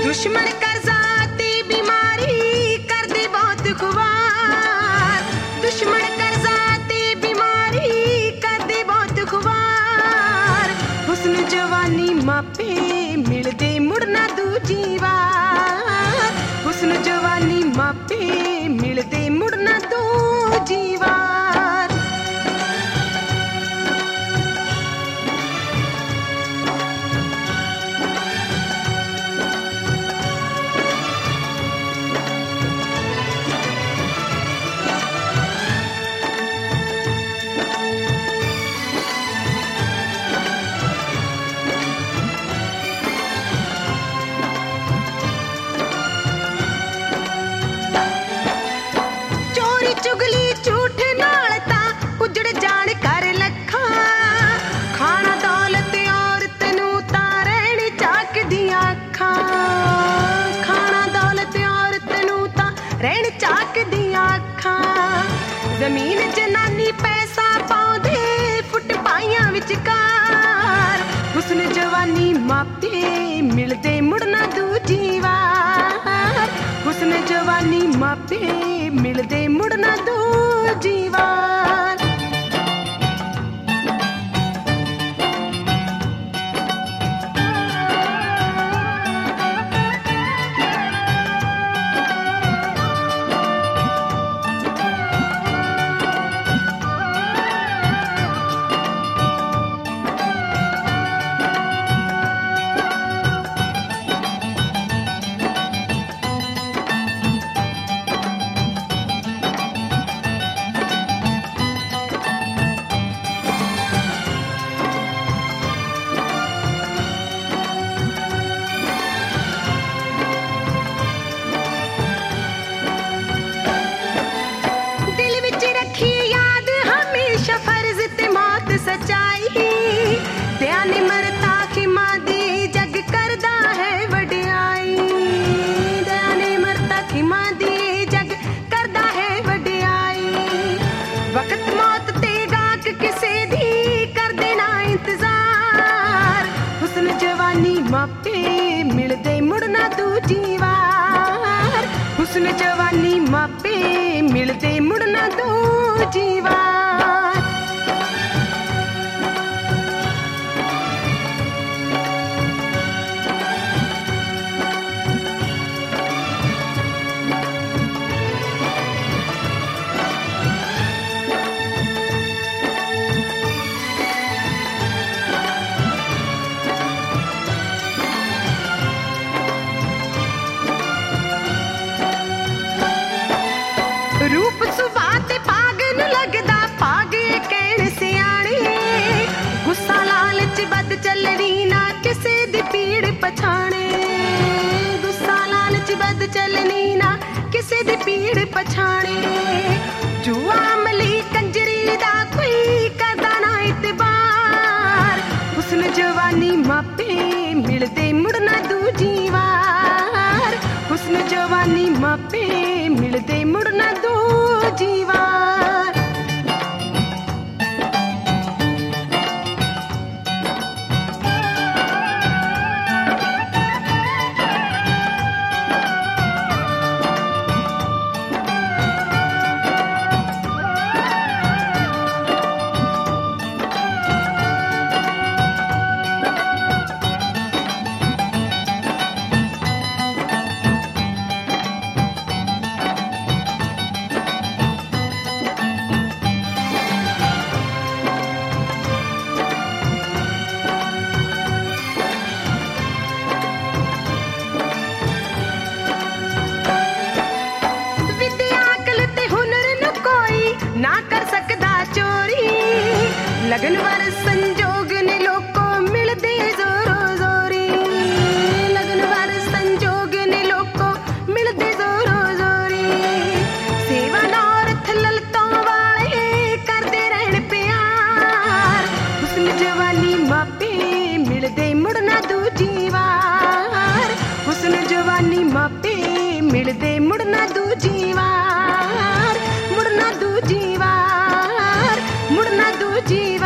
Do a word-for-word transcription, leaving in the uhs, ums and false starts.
दुश्मन कर जाती बीमारी कर दे बहुत खुबार, दुश्मन कर जाती बीमारी कर दे बहुत खुबार। हुस्न जवानी मापे मिल दे मुड़ना दूजी बार, हुस्न जवानी मापे मिल दे मुड़ना दूजी बार। चुगली झूठ नाल ता उजड़ जान कर लखा, खाना दौलत औरत नू ता रहनी झाकदियां अखां, खाना दौलत औरत नू ता रहनी झाकदियां अखां। जमीन जनानी पैसा पाउंदे फुट पाइयां विचकार, हुस्न जवानी मापे मिलदे मुड़ना दूजी वार, हुस्न जवानी मापे मिलदे मुड़ना दूजी वार। सच्चाई ध्यान मरता खिमा दी जग करदा है वडियाई, ध्यान मरता खिमा दी जग करदा है वडियाई। वक्त मौत ते गाक किसे दी कर देना इंतजार, हुस्न जवानी मापे मिलदे मुड़ना दूजी वार, हुस्न जवानी मापे मिलदे मुड़ना दूजी वार। रूप सुबाते पागन लगदा पागे कहण सियाणे, गुस्सा लालच बद चलनी ना किसे दी पीड़ पछाणे, गुस्सा लालच बद चलनी ना किसे दी पीड़ पछाणे। जुआ अमली कंजरी दा कोई करदा ना इतबार, हुस्न जवानी मापे मिलदे मुड़ना दूजी वार, हुस्न जवानी मापे मिलदे मुड़ना दूजी वार। ना कर सकदा चोरी लगन वर संजोग ने लोको मिलदे जोरो जोरी, लगन वर संजोग ने लोको मिलदे जोरो जोरी। सेवा नौरथ ललतों वाले करदे रहन प्यार, हुस्न जवानी मापे मिलदे मुड़ना दूजी वार, हुस्न जवानी मापे मिलदे मुड़ना दूजी वार, मुड़ना दूजी वार, मुड़ना दूजी